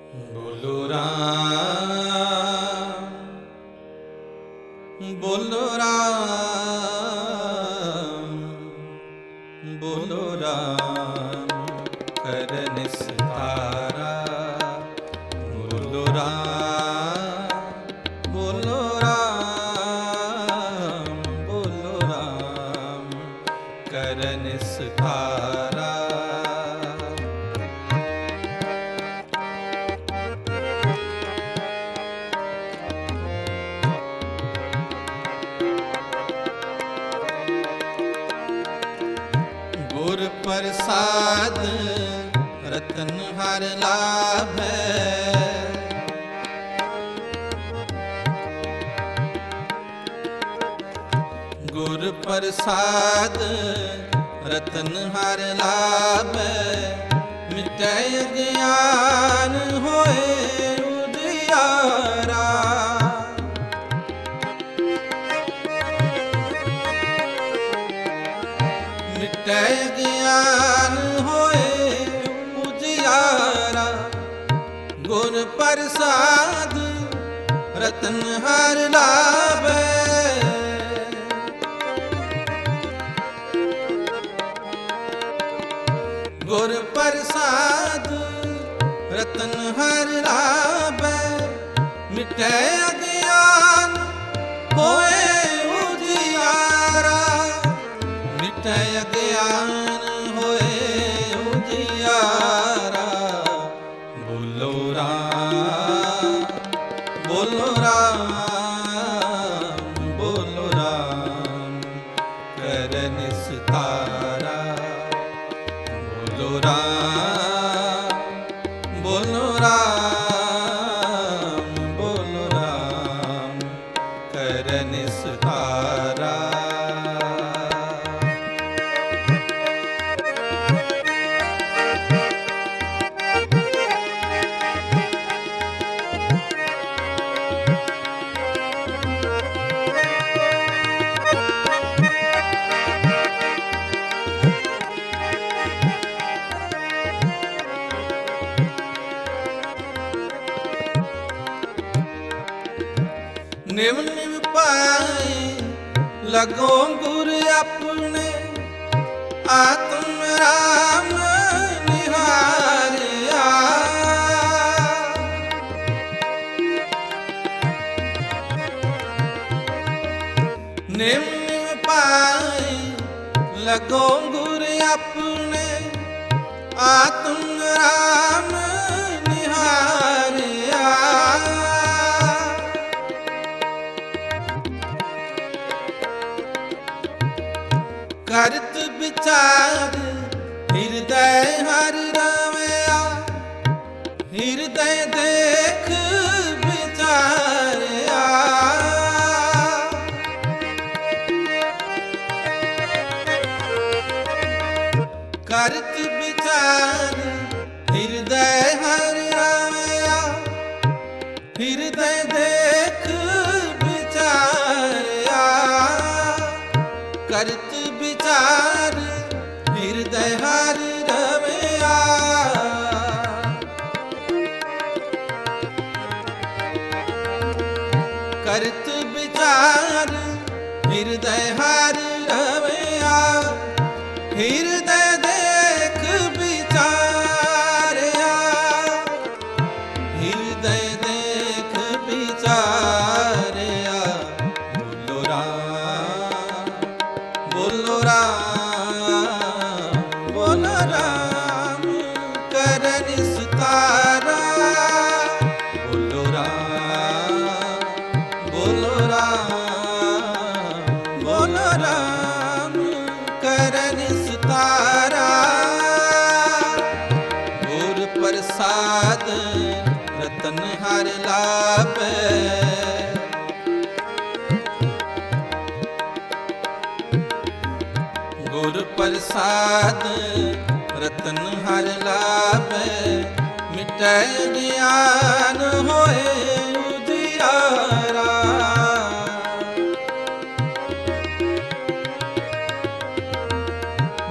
बोलो राम बोलो राम बोलो राम करन सितारा बोलो राम बोलो राम बोलो राम करन सितारा। गुर प्रसाद रतन हर लाभै, गुर प्रसाद रतन हर लाभै, मिटै अज्ञान होए उजियारा। मिटै ज्ञान होए उजियारा, गुर प्रसाद रतन हर लाभै। गुर प्रसाद रतन हर लाभै, मिटै अज्ञान होए उजियारा। मिटै अज्ञान होए उजियारा, बोलो राम बोलो राम बोलो राम करन सितारा। बोलो राम बोलो राम बोलो राम करन सितारा। निव निव पाए लगो गुर अपने, आत्म राम निहारिया। निव निव पाए लगो गुर अपने, आत्म राम निहारिया। करत विचार हृदय हर रमया, हृदय देख विचारया। करत विचार हृदय हर रमया, हृदय देख विचारया। करत विचार हृदय हर रमया, करत विचार हृदय हर रमया। हृदय देख विचारया, हृदय देख विचारया। बोलो राम बोलो राम बोलो राम करन सितारा। बोलो राम बोलो राम बोलो राम करन सितारा। गुर प्रसाद रतन हर लाभै, गुर प्रसाद रतन हर लाभै, मिटै ज्ञान होए उजियारा।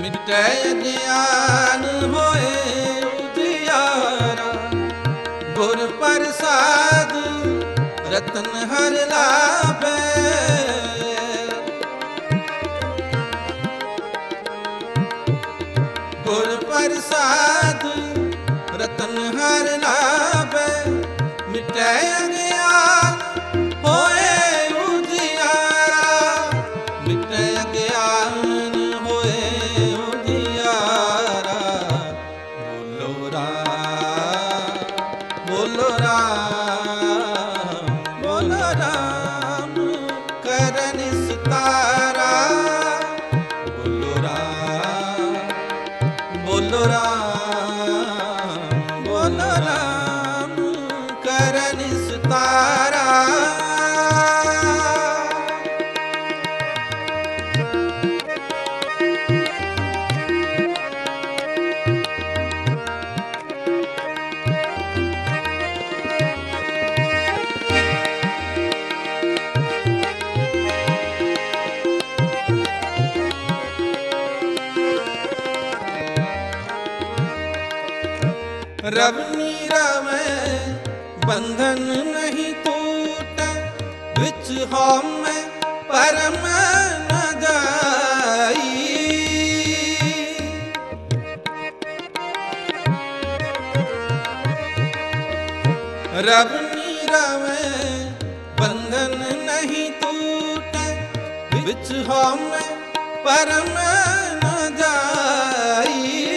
मिटै ज्ञान होए उजियारा, रतन हर लाभे। गुर प्रसाद रतन हर लाभे, मिटै अज्ञान होए उजियारा, मिटै अज्ञान होए उजियारा। बोलो राम, बोलो राम, बोलो राम करन सितारा। बोलो राम, बोलो राम, बोलो राम करन सितारा। रब नीरवे बंधन नहीं टूटे, विच होम में परम न जाई। रब नीरवे बंधन नहीं टूटे, विच होम में परम न जाई।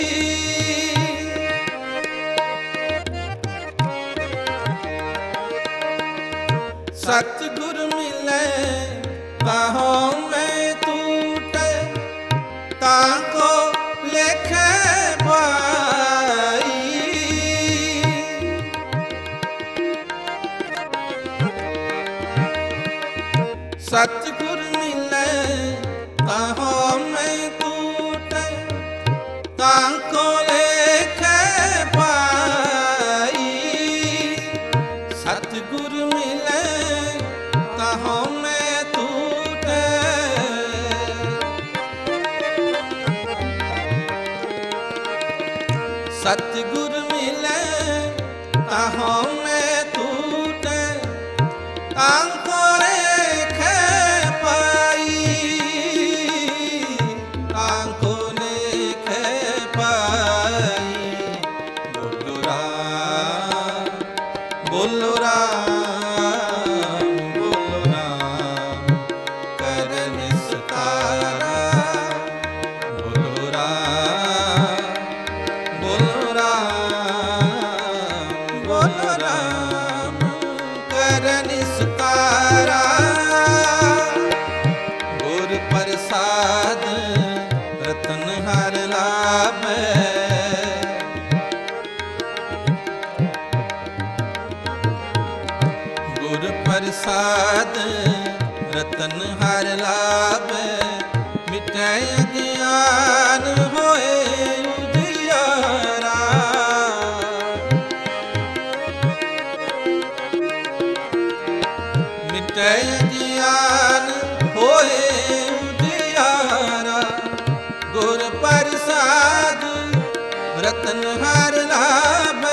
सतगुर मिले ताहो में टूटे, ताको लेखे पाई। सतगुर मिले ताहो में टूटे, ताको लेखे पाई। सतगुर मिले ताहो में टूटे, सतगुर मिले ताहो में टूटे, ताको लेखे पाई, ताको लेखे पाई। बोलो राम, बोलो राम, बोलो राम करन सितारा। बोलो राम, बोलो राम, बोलो राम करन सितारा। गुर प्रसाद रतन हर लाभे, गुर प्रसाद रतन हर लाभे, मिटै अज्ञान होए उजियारा। मिटै अज्ञान होए उजियारा। गुर प्रसाद रतन हर लाभे,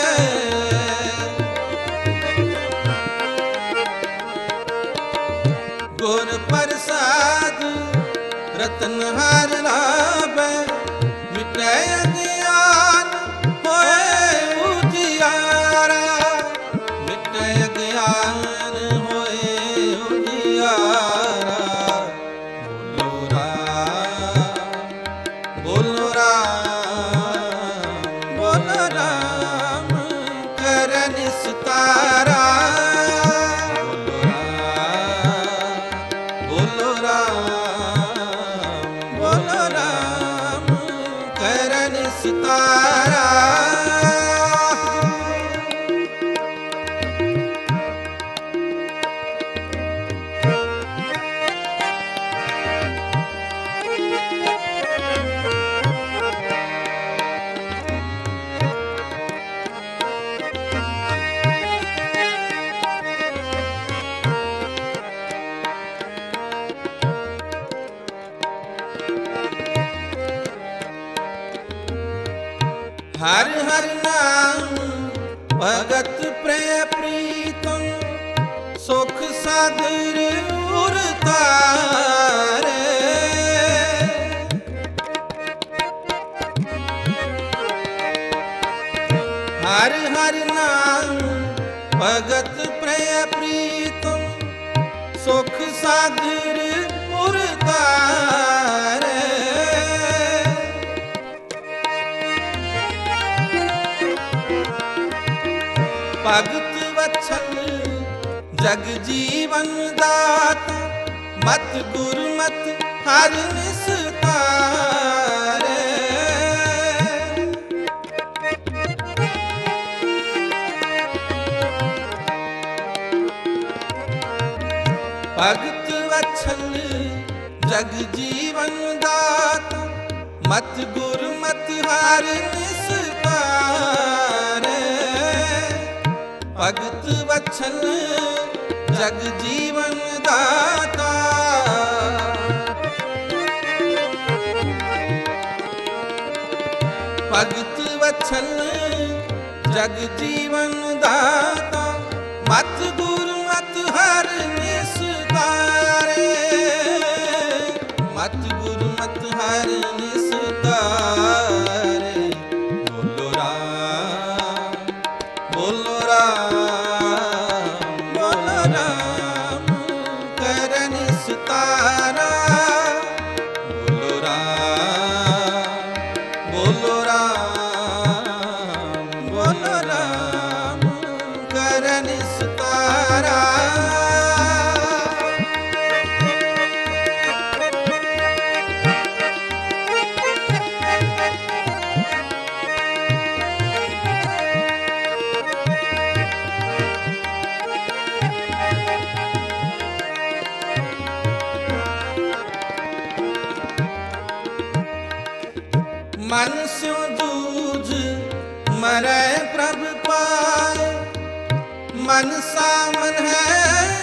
गुर प्रसाद रतन हर लाभे, मिटै अज्ञान होए उजियारा। मिटै अज्ञान होए उजियारा। बोलो राम, बोलो राम, बोलो राम करन सितारा। बोलो राम, बोलो राम करन सितारा। हर हर नाम भगत प्रिय प्रीतम, सो सागर उर तारे। हर हर नाम भगत प्रिय प्रीतम, सुख सागर उर तारे। भगत वत्सल जग जीवन दाता, मत गुर मत हर निस्तारे। भगत वत्सल जग जीवन दाता, मत गुर मत हर निस्तारे। भगत वत्सल जग जीवन दाता, भगत वत्सल जग जीवन दाता, मत गुर मत हर निस्तारे। मत गुर मत हर निस्तारे। बोलो राम बोलो राम बोलो राम करन सितारा। बोलो राम बोलो राम बोलो राम करन सितारा। मन स्यों जूझ मरै प्रभ पाए, मन सा मन है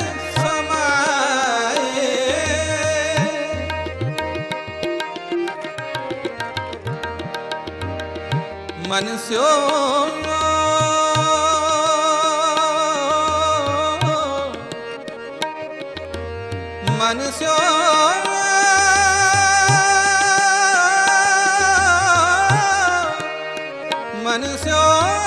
समाए। मन स्यों मन स्यों मन स्यों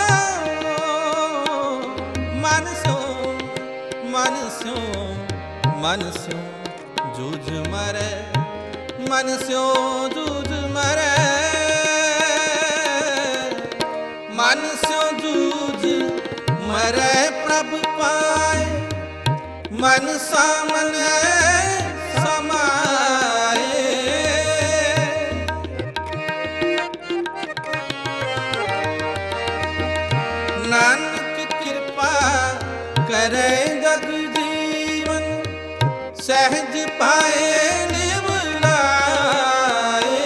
मन स्यों मन स्यों मन स्यों जूझ मरै, मन स्यों जूझ मरै। मन स्यों जूझ मरै प्रभ पाए, मन सा मन है समाए। नानक कृपा करे जग जीवन, सहज पाए निव लाए।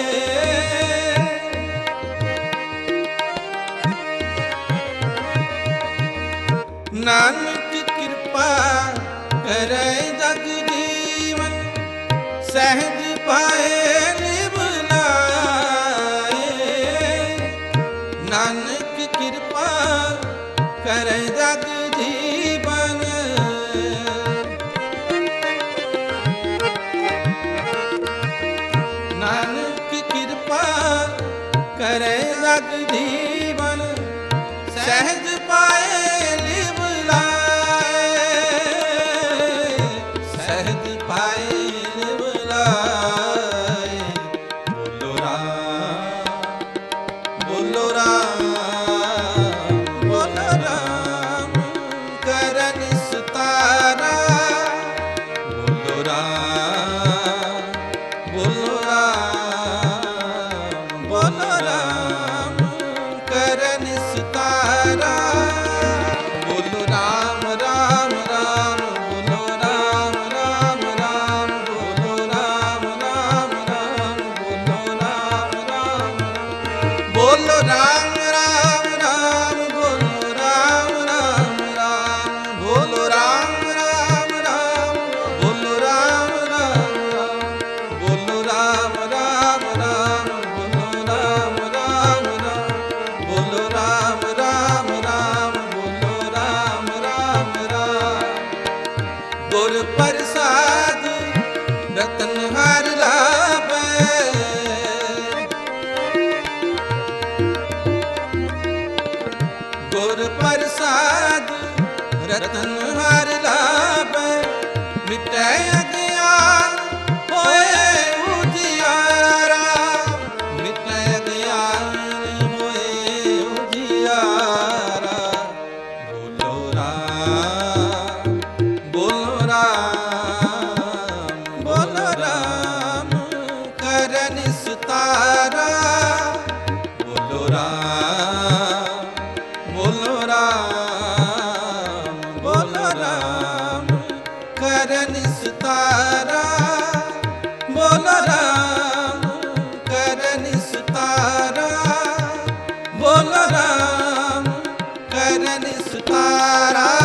नानक कृपा करे जग जीवन, सहज पाए निव लाए। नानक कृपा करे जग जीवन, नानक कृपा करे जग जीवन, सहज पाए निव लाए। सहज पाए निव लाए। बोलो राम बोलो राम बोलो राम करन सितारा। बोलो राम बोलो राम बोलो राम करन सितारा। बोलो राम राम राम बोलो राम राम राम बोलो राम राम राम बोलो राम राम राम बोलो राम राम गुर प्रसाद रतन हर लाभै, मिटै अज्ञान होए उजियारा, मिटै अज्ञान होए उजियारा। बोलो राम बोलो राम बोलो राम करन सितारा। बोलो राम बोलो राम बोलो राम करन सितारा। बोलो राम करन सितारा, बोलो राम करन सितारा।